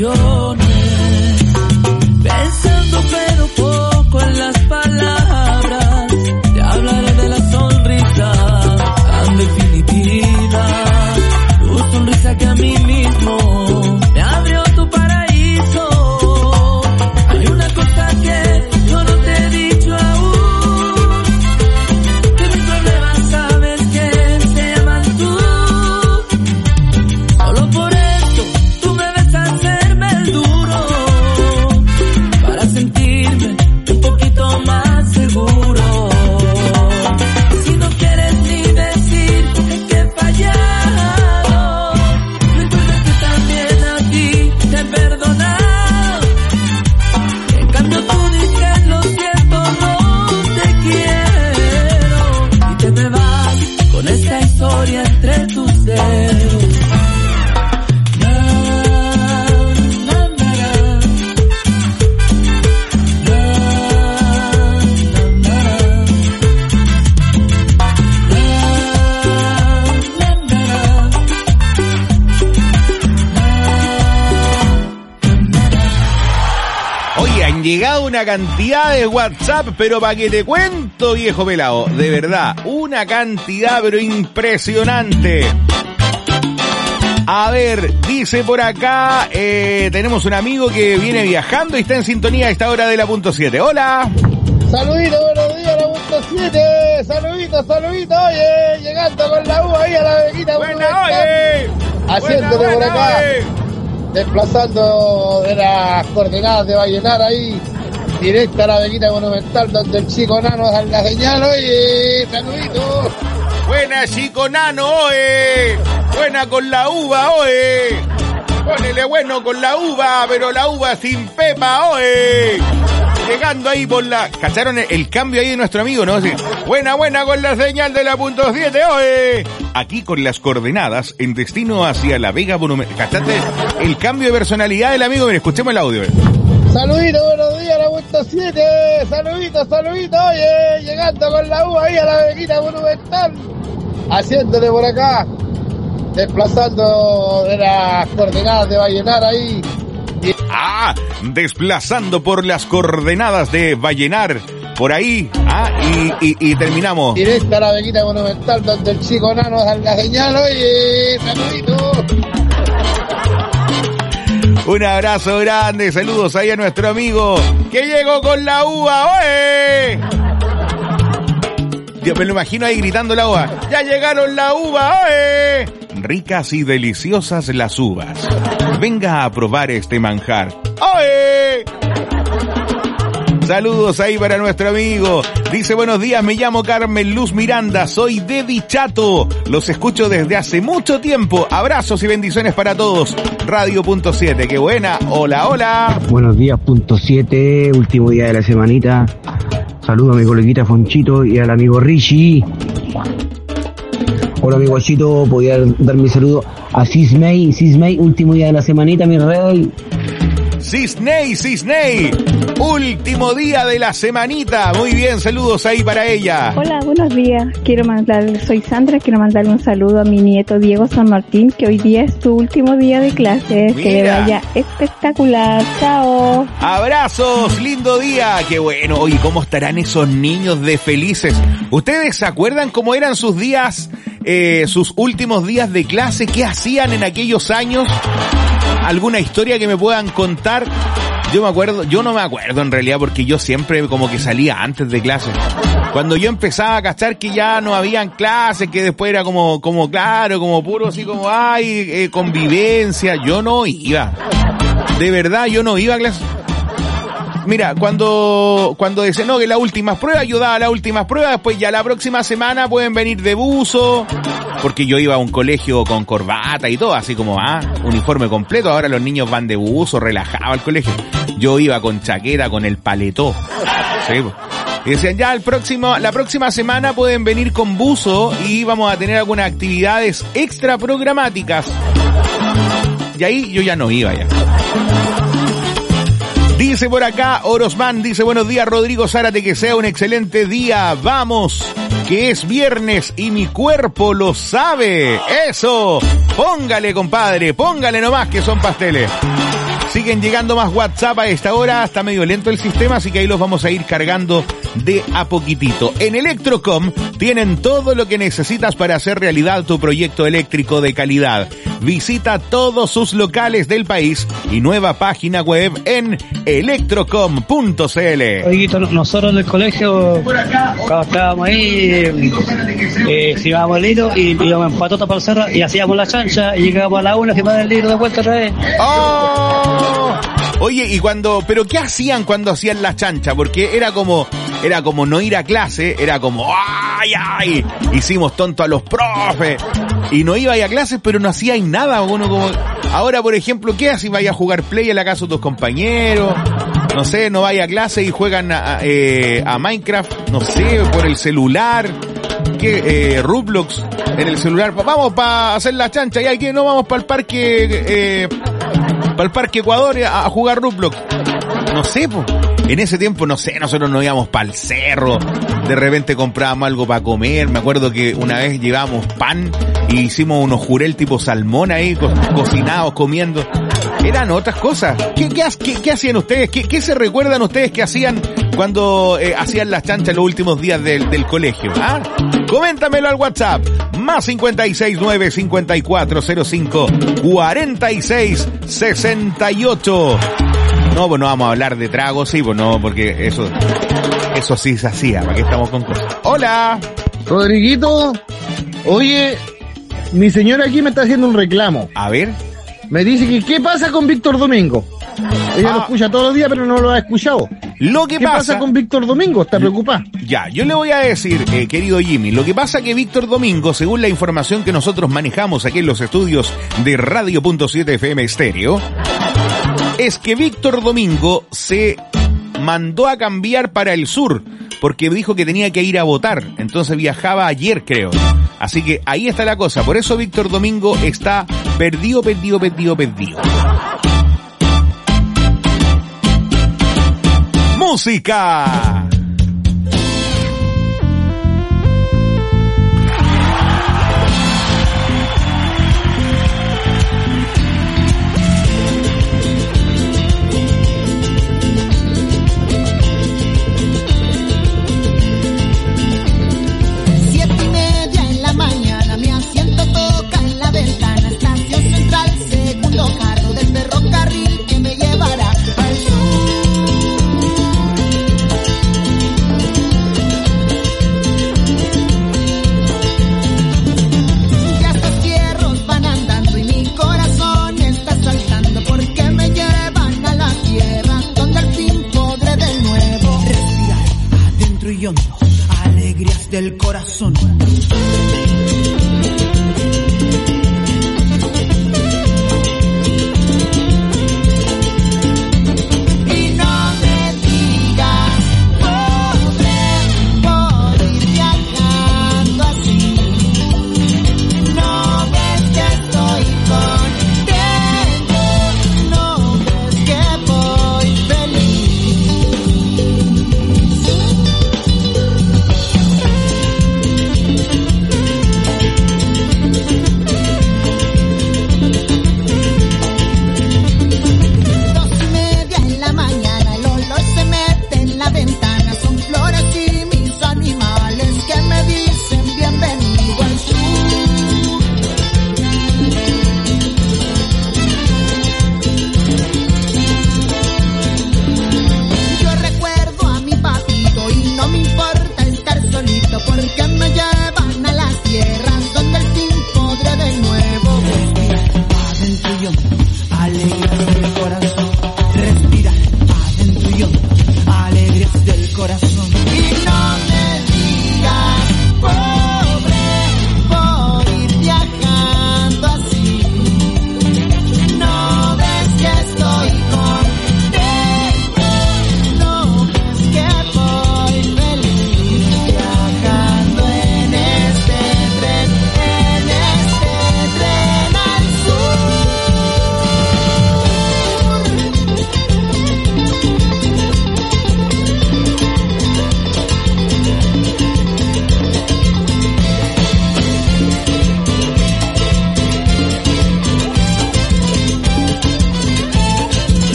Speaker 5: ilusiones, pensando pero poco en las palabras, te hablaré de la sonrisa tan definitiva, tu sonrisa que a mí mismo me abrió tu paraíso. Hay una cosa que yo no te he dicho aún, que mis problemas sabes que se llaman tú. Solo por eso tú me ves hacerme el duro, para sentirme un poquito más seguro. Si no quieres ni decir que he fallado, recuerda que también a ti te he perdonado. En cambio tú dices lo siento, no te quiero, y te me vas con esta historia entre tus dedos.
Speaker 1: Oye, han llegado una cantidad de WhatsApp, pero para que te cuento, viejo pelado, de verdad, una cantidad pero impresionante. A ver, dice por acá, eh, tenemos un amigo que viene viajando y está en sintonía a esta hora de la punto siete. Hola.
Speaker 19: Saludito, buenos días, la punto siete. Saludito, saludito, oye, llegando con la U ahí a la Veguita.
Speaker 1: Buena, oye.
Speaker 19: Haciéndole
Speaker 1: Buena,
Speaker 19: por
Speaker 1: buena,
Speaker 19: acá.
Speaker 1: oye.
Speaker 19: Desplazando de las coordenadas de Vallenar ahí, directa a la Veguita Monumental, donde el chico nano da la señal, oye, saludito.
Speaker 1: Buena, chico nano, oye. Buena con la uva, oye. Ponele bueno con la uva, pero la uva sin pepa, oye. Llegando ahí por la... ¿Cacharon el, el cambio ahí de nuestro amigo, no? Sí. Buena, buena con la señal de la punto siete, oye. Aquí con las coordenadas en destino hacia la Vega Monumental. ¿Cachaste el cambio de personalidad del amigo? Mira, escuchemos el audio.
Speaker 19: Saludito, buenos días, la punto siete. Saludito, saludito, oye, llegando con la U ahí a la Veguita Monumental. Haciéndole por acá, desplazando de las coordenadas de Vallenar ahí.
Speaker 1: Ah, desplazando por las coordenadas de Vallenar, por ahí, ah, y, y, y terminamos.
Speaker 19: Directa a la Veguita Monumental, donde el chico nano da la señal, oye, saludito.
Speaker 1: Un abrazo grande, saludos ahí a nuestro amigo que llegó con la uva, oye. Yo me lo imagino ahí gritando la uva. ¡Ya llegaron la uva, oye! Ricas y deliciosas las uvas. Venga a probar este manjar. ¡Oye! Saludos ahí para nuestro amigo. Dice, buenos días, me llamo Carmen Luz Miranda, soy de Dichato. Los escucho desde hace mucho tiempo. Abrazos y bendiciones para todos. Radio punto siete, qué buena. Hola, hola.
Speaker 13: Buenos días, punto siete, último día de la semanita. Saludo a mi coleguita Fonchito y al amigo Richie. Hola amigo Chito, podía dar mi saludo a Cisney, Cisney, último día de la semanita, mi rey.
Speaker 1: Cisney, Cisney, último día de la semanita. Muy bien, saludos ahí para ella.
Speaker 12: Hola, buenos días. Quiero mandar, soy Sandra, quiero mandarle un saludo a mi nieto Diego San Martín, que hoy día es tu último día de clases. Mira. Que le vaya espectacular. Chao.
Speaker 1: Abrazos, lindo día. Qué bueno. Oye, ¿cómo estarán esos niños de felices? ¿Ustedes se acuerdan cómo eran sus días, eh, sus últimos días de clase? ¿Qué hacían en aquellos años? ¿Alguna historia que me puedan contar? Yo me acuerdo, yo no me acuerdo en realidad, porque yo siempre como que salía antes de clases. Cuando yo empezaba a cachar que ya no habían clases, que después era como, como claro, como puro así como, ay, eh, convivencia, yo no iba. De verdad, yo no iba a clases. Mira, cuando, cuando dicen, no, que las últimas pruebas, yo daba las últimas pruebas, después ya la próxima semana pueden venir de buzo, porque yo iba a un colegio con corbata y todo, así como, ah, uniforme completo. Ahora los niños van de buzo, relajado al colegio. Yo iba con chaqueta, con el paletó. Sí, y decían, ya el próximo, la próxima semana pueden venir con buzo y vamos a tener algunas actividades extra programáticas. Y ahí yo ya no iba ya. Dice por acá, Orosman, dice, buenos días Rodrigo Zárate, que sea un excelente día, vamos, que es viernes y mi cuerpo lo sabe, eso, póngale compadre, póngale nomás que son pasteles. Siguen llegando más WhatsApp a esta hora, está medio lento el sistema, así que ahí los vamos a ir cargando de a poquitito. En Electrocom tienen todo lo que necesitas para hacer realidad tu proyecto eléctrico de calidad. Visita todos sus locales del país y nueva página web en electrocom punto c l.
Speaker 20: Oiguito, nosotros en el colegio, cuando estábamos ahí, eh, si íbamos al hilo y íbamos en patota para el cerro y hacíamos la chancha y llegábamos a la una, que más el hilo de vuelta otra vez.
Speaker 1: ¡Oh! Oye, y cuando, pero ¿qué hacían cuando hacían la chancha? Porque era como, era como no ir a clase, era como, ¡ay, ay! Hicimos tonto a los profes. Y no iba a clases, pero no hacíais nada. Uno como, ahora, por ejemplo, ¿qué haces? ¿Vaya a jugar play en la casa de tus compañeros? No sé, no vaya a clase y juegan a, eh, a Minecraft, no sé, por el celular. ¿Qué? Eh, Roblox en el celular. Vamos para hacer la chancha. Y alguien, no vamos para el parque, eh, para el parque Ecuador a, a jugar Roblox. No sé, pues. En ese tiempo, no sé, nosotros nos íbamos para el cerro, de repente comprábamos algo para comer. Me acuerdo que una vez llevábamos pan y hicimos unos jurel tipo salmón ahí, co- cocinados, comiendo. Eran otras cosas. ¿Qué, qué, qué, qué hacían ustedes? ¿Qué, ¿Qué se recuerdan ustedes que hacían cuando eh, hacían las chanchas los últimos días del, del colegio? ¿Ah? Coméntamelo al WhatsApp. Más cincuenta y seis nueve cincuenta y cuatro cero cinco cuarenta y seis sesenta y ocho. No, pues no vamos a hablar de tragos, sí, pues no, porque eso, eso sí se hacía. ¿Para qué estamos con cosas? ¡Hola!
Speaker 21: Rodriguito, oye, mi señora aquí me está haciendo un reclamo.
Speaker 1: A ver.
Speaker 21: Me dice que ¿qué pasa con Víctor Domingo? Ella ah. lo escucha todos los días, pero no lo ha escuchado.
Speaker 1: Lo que
Speaker 21: ¿Qué
Speaker 1: pasa,
Speaker 21: pasa con Víctor Domingo? ¿Está preocupada?
Speaker 1: Ya, yo le voy a decir, eh, querido Jimmy, lo que pasa que Víctor Domingo, según la información que nosotros manejamos aquí en los estudios de Radio punto siete F M Estéreo, es que Víctor Domingo se mandó a cambiar para el sur, porque dijo que tenía que ir a votar. Entonces viajaba ayer, creo. Así que ahí está la cosa. Por eso Víctor Domingo está perdido, perdido, perdido, perdido. ¡Música!
Speaker 5: Alegrías del corazón.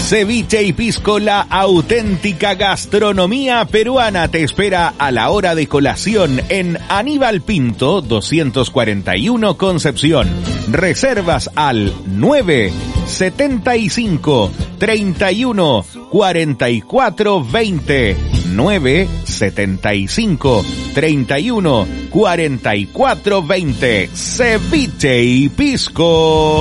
Speaker 1: Ceviche y Pisco, la auténtica gastronomía peruana, te espera a la hora de colación en Aníbal Pinto, doscientos cuarenta y uno Concepción. Reservas al nueve setenta y cinco, treinta y uno, cuarenta y cuatro, veinte. nueve setenta y cinco, treinta y uno, cuarenta y cuatro, veinte. Ceviche y Pisco.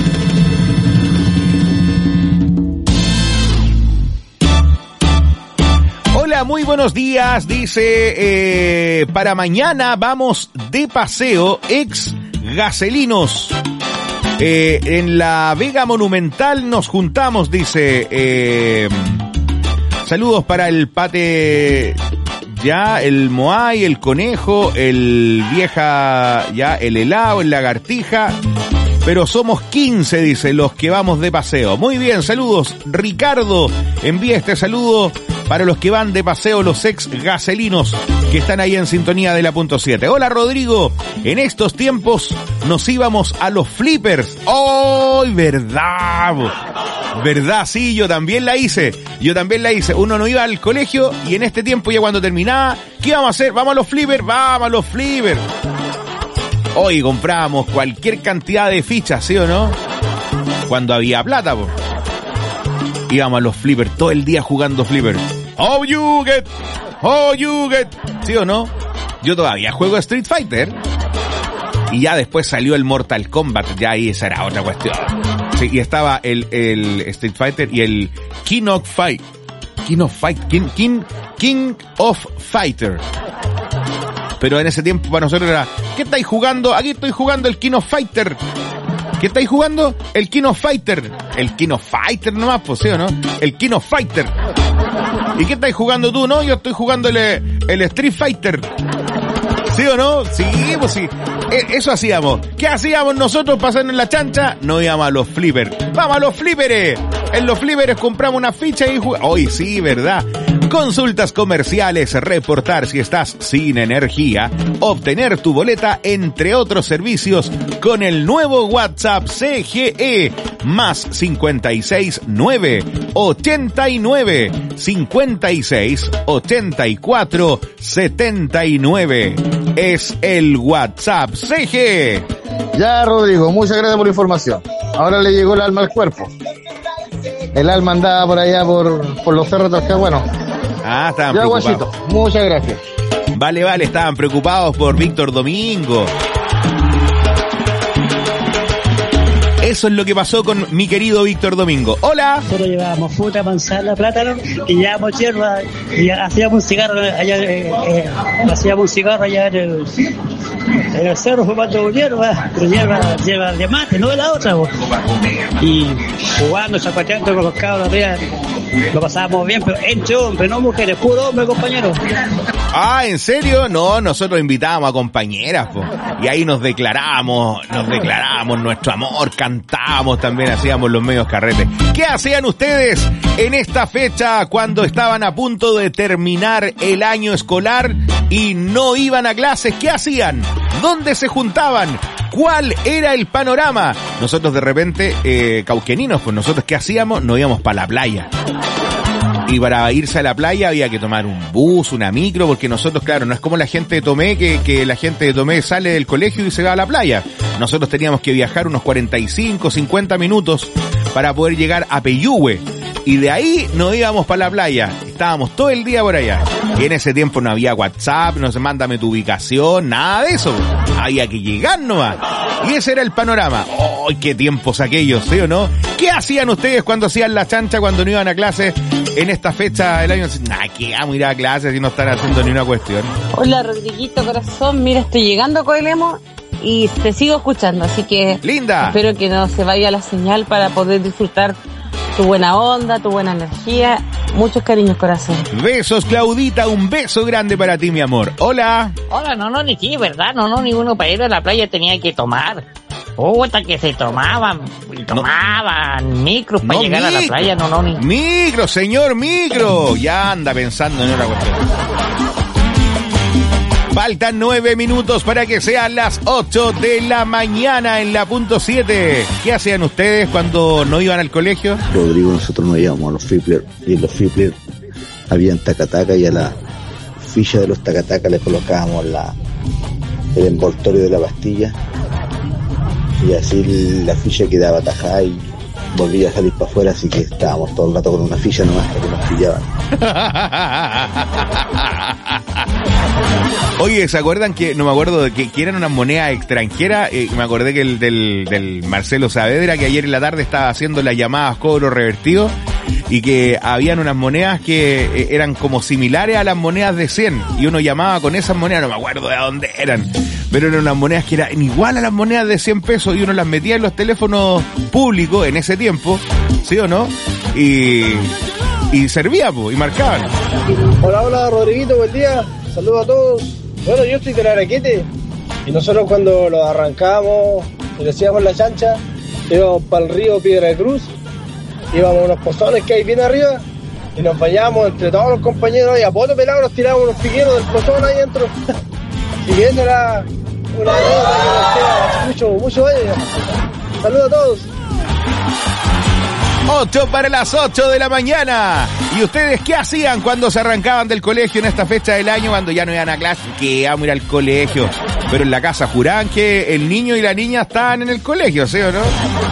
Speaker 1: Hola, muy buenos días. Dice, eh, para mañana vamos de paseo ex Gacelinos. Eh, en la Vega Monumental nos juntamos, dice. Eh, saludos para el Pate, ya, el Moai, el Conejo, el Vieja, ya, el Helado, el Lagartija. Pero somos quince, dice, los que vamos de paseo. Muy bien, saludos. Ricardo envía este saludo para los que van de paseo, los ex gacelinos que están ahí en sintonía de la punto siete. Hola, Rodrigo. En estos tiempos nos íbamos a los flippers. ¡Oh, verdad! ¿Verdad? Sí, yo también la hice. Yo también la hice. Uno no iba al colegio y en este tiempo ya cuando terminaba, ¿qué íbamos a hacer? Vamos a los flippers, vamos a los flippers. Hoy comprábamos cualquier cantidad de fichas, ¿sí o no? Cuando había plata, po. Íbamos a los flippers todo el día jugando flippers. Oh, you get, oh, you get. ¿Sí o no? Yo todavía juego Street Fighter. Y ya después salió el Mortal Kombat. Ya ahí esa era otra cuestión. Sí, y estaba el, el Street Fighter y el King of Fight. King of Fight. King, King, King of Fighter. Pero en ese tiempo para nosotros era, ¿qué estáis jugando? Aquí estoy jugando el King of Fighter. ¿Qué estáis jugando? El King of Fighter. El King of Fighter nomás, pues, ¿sí o no? El King of Fighter. ¿Y qué estáis jugando tú? No, yo estoy jugando el, el Street Fighter. ¿Sí o no? Sí, pues sí. Eso hacíamos. ¿Qué hacíamos nosotros pasando en la chancha? No íbamos a los flippers. ¡Vamos a los flipperes! En los flipperes compramos una ficha y jugamos. Hoy sí, ¿verdad? Consultas comerciales, reportar si estás sin energía, obtener tu boleta, entre otros servicios, con el nuevo WhatsApp C G E, más cincuenta y seis, nueve, ochenta y nueve, cincuenta y seis, ochenta y cuatro, setenta y nueve. Es el WhatsApp C G E.
Speaker 21: Ya, Rodrigo, muchas gracias por la información. Ahora le llegó el alma al cuerpo. El alma andaba por allá por, por los cerros de Talcahuano.
Speaker 1: Ah, estaban
Speaker 21: ya,
Speaker 1: preocupados.
Speaker 21: Guachito, muchas gracias.
Speaker 1: Vale, vale, estaban preocupados por Víctor Domingo. Eso es lo que pasó con mi querido Víctor Domingo. ¡Hola!
Speaker 20: Nosotros llevábamos fruta, manzana, plátano y llevábamos hierba y hacíamos un cigarro allá, eh, eh, hacíamos un cigarro allá en el, en el cerro fumando hierba, pero hierba, hierba de mate, no de la otra. Bo. Y jugando, zapateando con los cabros arriba, lo pasábamos bien, pero entre hombres, no mujeres, puro hombre, compañero.
Speaker 1: Ah, ¿en serio? No, nosotros invitábamos a compañeras, po. Y ahí nos declarábamos, nos declarábamos nuestro amor, cantábamos también, hacíamos los medios carretes. ¿Qué hacían ustedes en esta fecha cuando estaban a punto de terminar el año escolar y no iban a clases? ¿Qué hacían? ¿Dónde se juntaban? ¿Cuál era el panorama? Nosotros de repente, eh, cauqueninos, pues nosotros ¿qué hacíamos? Nos íbamos para la playa. Y para irse a la playa había que tomar un bus, una micro, porque nosotros, claro, no es como la gente de Tomé, que, que la gente de Tomé sale del colegio y se va a la playa. Nosotros teníamos que viajar unos cuarenta y cinco, cincuenta minutos para poder llegar a Peyúgue. Y de ahí nos íbamos para la playa. Estábamos todo el día por allá. Y en ese tiempo no había WhatsApp, no se mándame tu ubicación, nada de eso. Había que llegar nomás. Y ese era el panorama. ¡Ay, qué tiempos aquellos! ¿Sí o no? ¿Qué hacían ustedes cuando hacían la chancha, cuando no iban a clase en esta fecha del año? Nah, ¿qué vamos a ir a clase si no están haciendo ni una cuestión?
Speaker 3: Hola, Rodriguito, corazón. Mira, estoy llegando a Coelemo y te sigo escuchando, así que...
Speaker 1: ¡Linda!
Speaker 3: Espero que no se vaya la señal para poder disfrutar tu buena onda, tu buena energía. Muchos cariños, corazón.
Speaker 1: Besos, Claudita, un beso grande para ti, mi amor. Hola.
Speaker 22: Hola, no, no, ni sí, ¿verdad? No, no, ninguno para ir a la playa tenía que tomar. Puta, que se tomaban, y tomaban no, micros para no, llegar micro, a la playa, no, no, ni...
Speaker 1: Micro, señor, micro. Ya anda pensando en otra cuestión. Faltan nueve minutos para que sean las ocho de la mañana en la punto siete. ¿Qué hacían ustedes cuando no iban al colegio?
Speaker 7: Rodrigo, nosotros nos íbamos a los Flippers y en los Flippers habían tacataca y a la ficha de los tacataca le colocábamos la, el envoltorio de la pastilla y así la ficha quedaba atajada y volvía a salir para afuera, así que estábamos todo el rato con una ficha nomás hasta que nos pillaban.
Speaker 1: Oye, ¿se acuerdan que, no me acuerdo, de que, que eran unas monedas extranjeras? Eh, me acordé que el del, del Marcelo Saavedra, que ayer en la tarde estaba haciendo las llamadas cobro revertido, y que habían unas monedas que eh, eran como similares a las monedas de cien, y uno llamaba con esas monedas, no me acuerdo de dónde eran, pero eran unas monedas que eran igual a las monedas de cien pesos, y uno las metía en los teléfonos públicos en ese tiempo, ¿sí o no? Y, y servía, po, y marcaban.
Speaker 8: Hola, hola, Rodriguito, buen día. Saludos a todos. Bueno, yo estoy de Araquete y nosotros cuando lo arrancábamos y le hacíamos la chancha, íbamos para el río Piedra de Cruz, íbamos a unos pozones que hay bien arriba y nos bañábamos entre todos los compañeros y a poto pelado nos tirábamos unos piqueros del pozón ahí adentro. Así que eso era una anécdota que nos queda mucho, mucho años. Saludos a todos.
Speaker 1: ocho para las ocho de la mañana. ¿Y ustedes qué hacían cuando se arrancaban del colegio en esta fecha del año, cuando ya no iban a clase? Que vamos a ir al colegio. Pero en la casa juraban que el niño y la niña estaban en el colegio, ¿sí o no?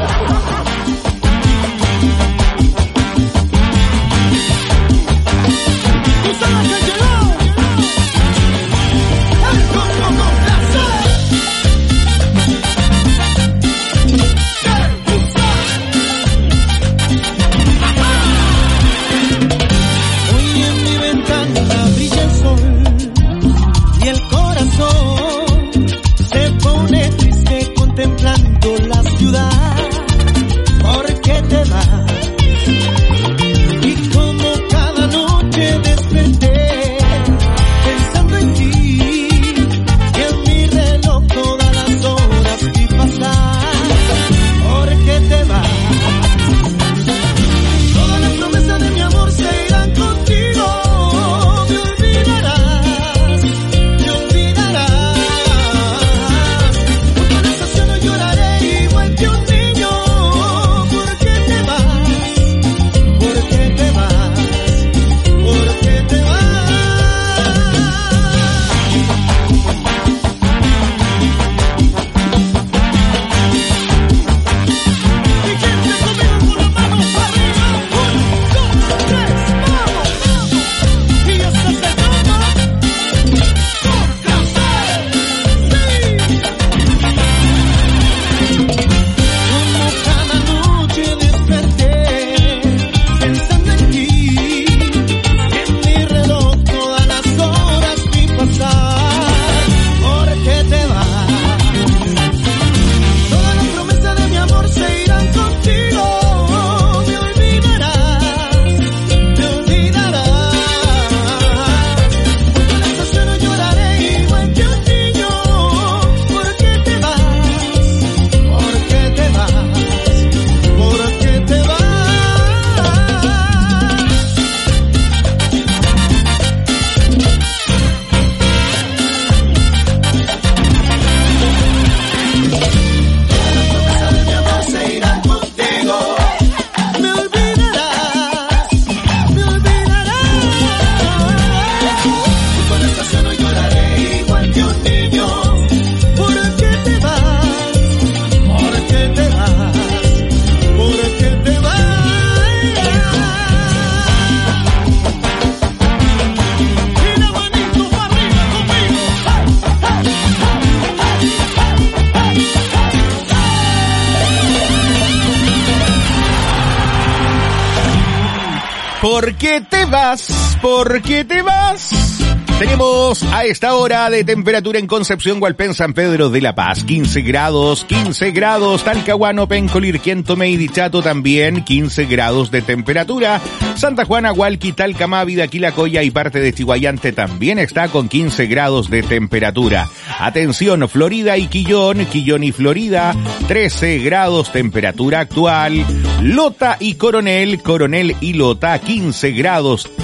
Speaker 1: ¿Por qué te vas? ¿Por qué te vas? Tenemos a esta hora de temperatura en Concepción, Hualpén, San Pedro de la Paz, quince grados, quince grados, Talcahuano, Pencolir, Tomé Dichato también, quince grados de temperatura, Santa Juana, Hualqui, Talcamávi, Aquilacoya y parte de Chihuayante también está con quince grados de temperatura. Atención, Florida y Quillón, Quillón y Florida, trece grados temperatura actual, Lota y Coronel, Coronel y Lota, quince grados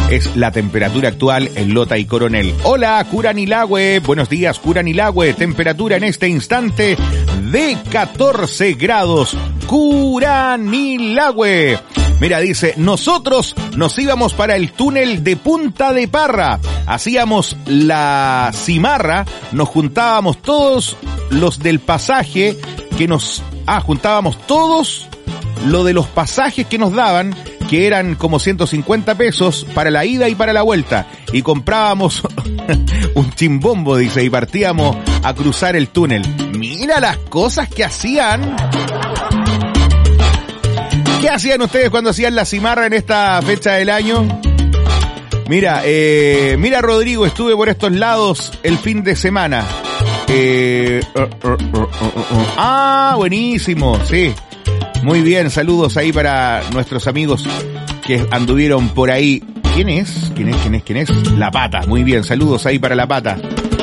Speaker 1: es la temperatura actual en Lota y Coronel. Hola, Curanilahue. Buenos días, Curanilahue. Temperatura en este instante de catorce grados. Curanilahue. Mira, dice, nosotros nos íbamos para el túnel de Punta de Parra. Hacíamos la cimarra, nos juntábamos todos los del pasaje que nos... Ah, juntábamos todos lo de los pasajes que nos daban, que eran como ciento cincuenta pesos para la ida y para la vuelta. Y comprábamos un chimbombo, dice, y partíamos a cruzar el túnel. Mira las cosas que hacían. ¿Qué hacían ustedes cuando hacían la cimarra en esta fecha del año? Mira, eh, mira Rodrigo, estuve por estos lados el fin de semana. Eh, uh, uh, uh, uh, uh. Ah, buenísimo, sí. Muy bien, saludos ahí para nuestros amigos que anduvieron por ahí. ¿Quién es? ¿Quién es? ¿Quién es? ¿Quién es? La Pata, muy bien, saludos ahí para La Pata.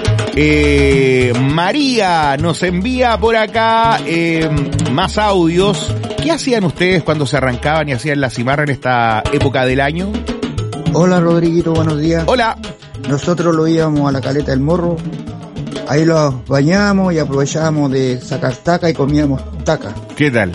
Speaker 1: Eh, María nos envía por acá eh, más audios. ¿Qué hacían ustedes cuando se arrancaban y hacían la cimarra en esta época del año?
Speaker 6: Hola Rodriguito, buenos días.
Speaker 1: Hola.
Speaker 6: Nosotros lo íbamos a la Caleta del Morro. Ahí los bañábamos y aprovechábamos de sacar taca y comíamos taca.
Speaker 1: ¿Qué tal?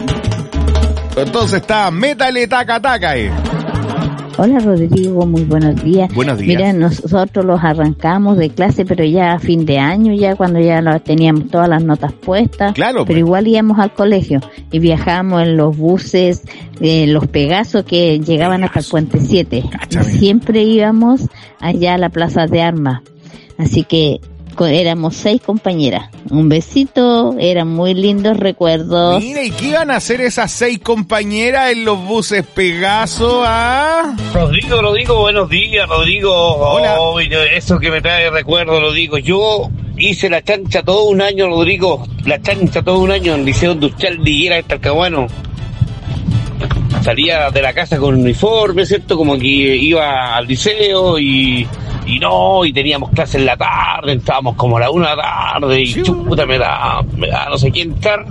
Speaker 1: Entonces está, métale taca taca, eh.
Speaker 9: Hola Rodrigo, muy buenos días.
Speaker 1: Buenos días.
Speaker 9: Mira, nosotros los arrancamos de clase, pero ya a fin de año, ya cuando ya lo, teníamos todas las notas puestas.
Speaker 1: Claro.
Speaker 9: Pero pues igual íbamos al colegio y viajábamos en los buses, eh, los Pegasos que llegaban Pegaso. hasta el Puente siete. Cáchame. Y siempre íbamos allá a la Plaza de Armas. Así que éramos seis compañeras. Un besito, eran muy lindos recuerdos.
Speaker 1: Mira, ¿y qué iban a hacer esas seis compañeras en los buses Pegaso? ¿Ah?
Speaker 15: Rodrigo, Rodrigo, buenos días, Rodrigo.
Speaker 1: Hola.
Speaker 15: Oh, eso que me trae recuerdo, lo digo. Yo hice la chancha todo un año, Rodrigo. La chancha todo un año en el Liceo Industrial de Higuera de Talcahuano. Salía de la casa con uniforme, ¿cierto? Como que iba al liceo y... Y no, y teníamos clase en la tarde, entrábamos como a la una de la tarde, y chuta, me da, me da no sé quién entrar.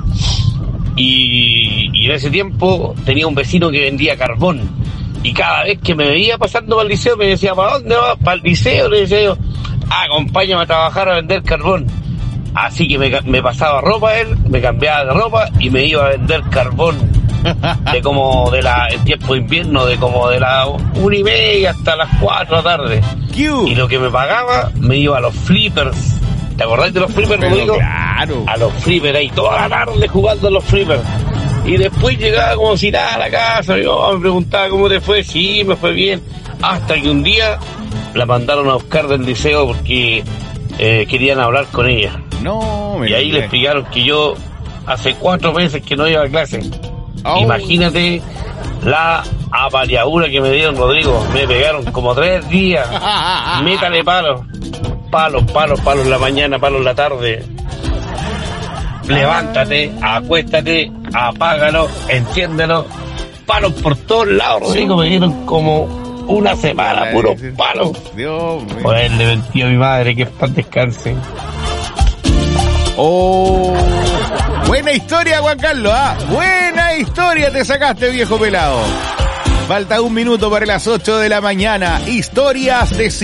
Speaker 15: Y, y en ese tiempo tenía un vecino que vendía carbón. Y cada vez que me veía pasando para el liceo, me decía, ¿para dónde vas? ¿Para el liceo? Le decía yo, acompáñame a trabajar a vender carbón. Así que me, me pasaba ropa él, me cambiaba de ropa y me iba a vender carbón. De como de la, en tiempo de invierno, de como de la una y media hasta las cuatro de la tarde. Y lo que me pagaba, me iba a los flippers. ¿Te acordás de los flippers, Rodrigo?
Speaker 1: Claro.
Speaker 15: A los flippers ahí toda la tarde jugando a los flippers. Y después llegaba como si nada a la casa. Yo me preguntaba cómo te fue. Sí, me fue bien. Hasta que un día la mandaron a buscar del liceo porque eh, querían hablar con ella.
Speaker 1: No, me
Speaker 15: Y ahí le explicaron que yo hace cuatro meses que no iba a clase. Oh. Imagínate la apaleadura que me dieron, Rodrigo. Me pegaron como tres días. Métale palos. Palos, palos, palos en la mañana, palos en la tarde. Levántate, acuéstate, apágalo, enciéndelo. Palos por todos lados, Rodrigo. Me dieron como una semana, puro palos.
Speaker 1: Dios mío.
Speaker 15: Pues le mentí a mi madre, que para descanse.
Speaker 1: Oh, buena historia, Juan Carlos, ¿ah? Buena historia te sacaste, viejo pelado. Falta un minuto para las ocho de la mañana. Historias de